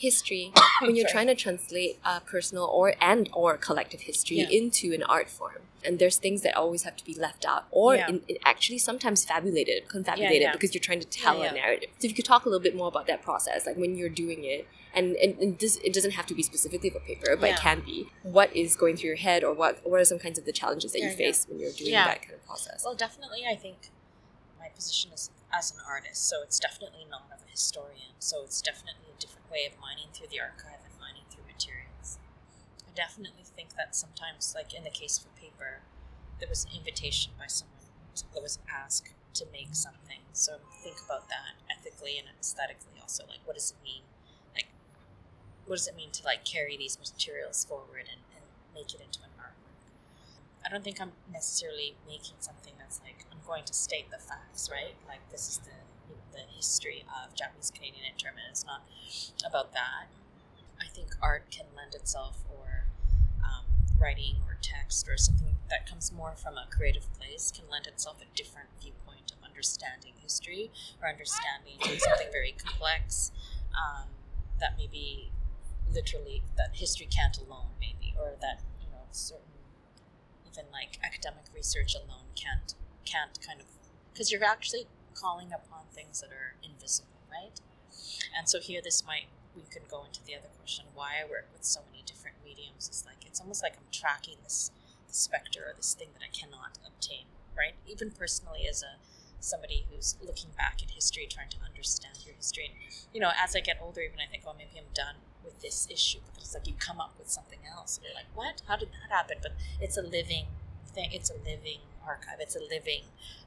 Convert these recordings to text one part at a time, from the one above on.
history, when you're trying to translate personal or collective history into an art form, and there's things that always have to be left out or actually sometimes confabulated because you're trying to tell a narrative. So if you could talk a little bit more about that process, like when you're doing it, and this, it doesn't have to be specifically for paper, but it can be. What is going through your head, or what are some kinds of the challenges that you face when you're doing that kind of process? Well, definitely, I think my position is as an artist, so it's definitely not of a historian, so it's definitely a different way of mining through the archive and mining through materials. I definitely think that sometimes, like in the case for paper, there was an invitation by someone that was asked to make something, so think about that ethically and aesthetically also, like what does it mean? Like, what does it mean to like carry these materials forward and make it into an artwork? I don't think I'm necessarily making something that's like, I'm going to state the facts, right? Like this is the history of Japanese Canadian internment. It's not about that. I think art can lend itself, or writing or text or something that comes more from a creative place can lend itself a different viewpoint of understanding history, or understanding something very complex that maybe literally that history can't alone, maybe, or that certain even like academic research alone can't kind of, because you're actually calling upon things that are invisible, right? And so here we could go into the other question, why I work with so many different mediums is like, it's almost like I'm tracking this specter, or this thing that I cannot obtain, right? Even personally as somebody who's looking back at history, trying to understand your history. And, as I get older, even I think, oh, maybe I'm done with this issue, because it's like you come up with something else. And you're like, what? How did that happen? But it's a living thing. It's a living archive. It's a living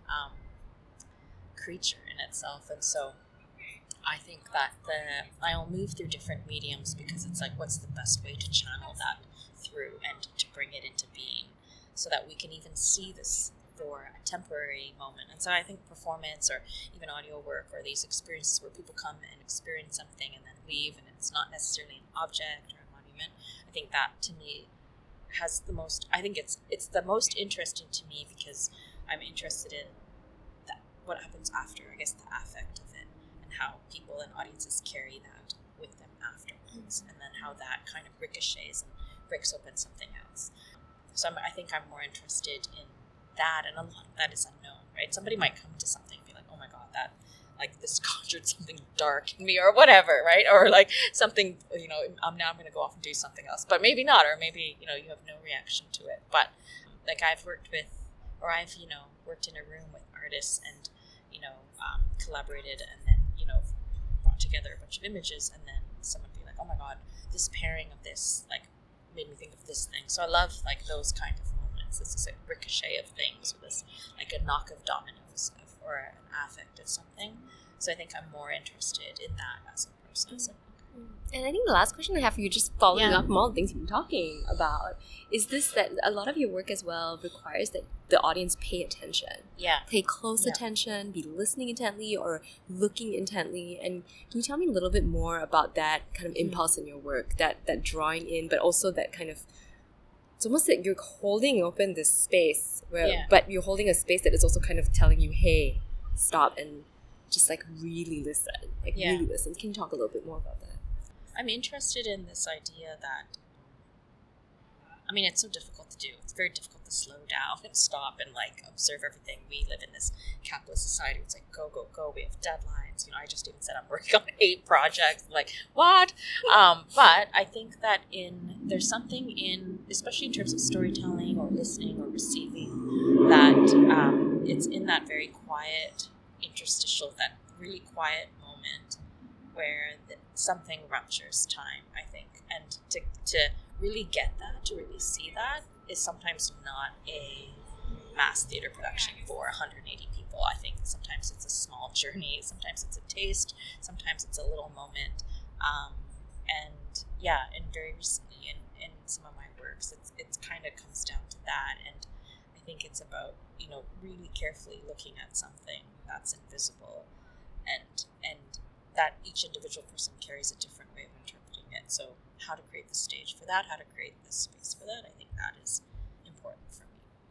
creature in itself. And so I think that I'll move through different mediums, because it's like, what's the best way to channel that through and to bring it into being, so that we can even see this for a temporary moment. And so I think performance, or even audio work, or these experiences where people come and experience something and then leave, and it's not necessarily an object or a monument, I think that to me has the most, I think it's the most interesting to me, because I'm interested in that, what happens after, I guess, the affect of it, and how people and audiences carry that with them afterwards, and then how that kind of ricochets and breaks open something else. So I think I'm more interested in that, and a lot of that is unknown, right? Somebody might come to something and be like, oh my god, that, like, this conjured something dark in me, or whatever, right? Or like something, now I'm going to go off and do something else, but maybe not, or maybe, you have no reaction to it. But like I've worked with, or I've, worked in a room with artists and, collaborated, and then, brought together a bunch of images, and then someone would be like, oh my god, this pairing of this, like, made me think of this thing. So I love, like, those kind of moments. This is a ricochet of things, or this, like, a knock of dominoes or an affect of something. So I think I'm more interested in that as a process. And I think the last question I have for you, just following up from all the things you've been talking about, is this, that a lot of your work as well requires that the audience pay attention. Yeah. Pay close attention, be listening intently or looking intently. And can you tell me a little bit more about that kind of impulse in your work, that drawing in, but also that kind of, it's almost like you're holding open this space, but you're holding a space that is also kind of telling you, hey, stop and just like really listen. Really listen. Can you talk a little bit more about that? I'm interested in this idea that, it's so difficult to do. It's very difficult to slow down and stop and like observe everything. We live in this capitalist society. It's like go, go, go. We have deadlines. I just even said I'm working on 8 projects. Like, what? But I think that there's something in, especially in terms of storytelling or listening or receiving, that it's in that very quiet interstitial, that really quiet moment where something ruptures time, I think. And to really get that, to really see that, is sometimes not a mass theater production for 180 people. I think sometimes it's a small journey, sometimes it's a taste, sometimes it's a little moment. And very recently in some of my works, it's kind of comes down to that. And I think it's about, really carefully looking at something that's invisible, and that each individual person carries a different way of interpreting it. So how to create the stage for that, how to create the space for that, I think that is important for me.